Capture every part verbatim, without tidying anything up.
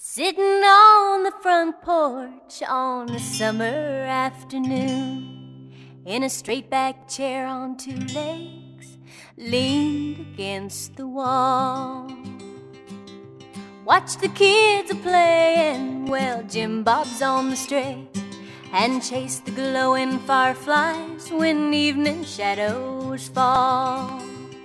Sitting on the front porch on a summer afternoon, in a straight back chair on two legs, leaned against the wall. Watch the kids a-playin', well, Jim Bob's on the stray, and chase the glowing fireflies when evening shadows fall.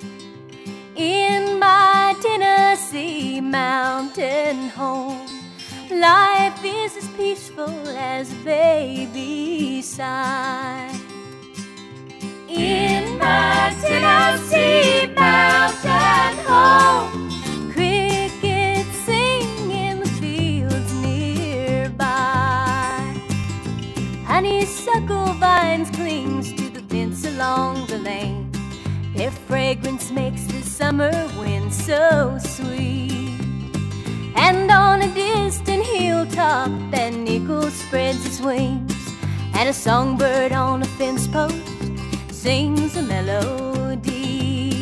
In my Tennessee mountain home, life is as peaceful as a baby's sigh. In my Tennessee mountain home, crickets sing in the fields nearby. Honeysuckle vines clings to the fence along the lane. Their fragrance makes the summer wind so sweet. And on a distant hilltop, an eagle spreads its wings, and a songbird on a fence post sings a melody.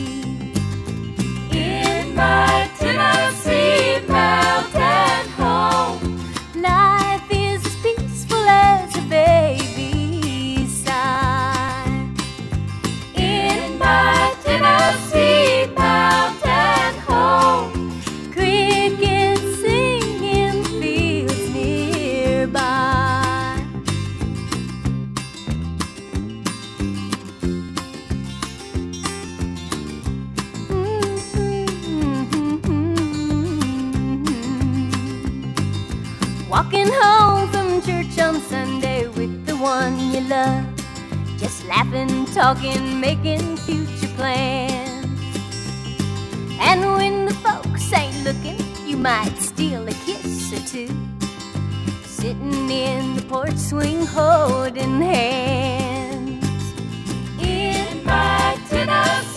In my Tennessee mountain home, life is as peaceful as a baby's sigh. In my Tennessee mountain home, crickets sing in the fields nearby. Mm-hmm. Walking home from church on Sunday with the one you love, just laughing, talking, making future plans. And when the folks ain't looking, you might steal a kiss or two, sitting in the porch swing holding hands. In my Tennessee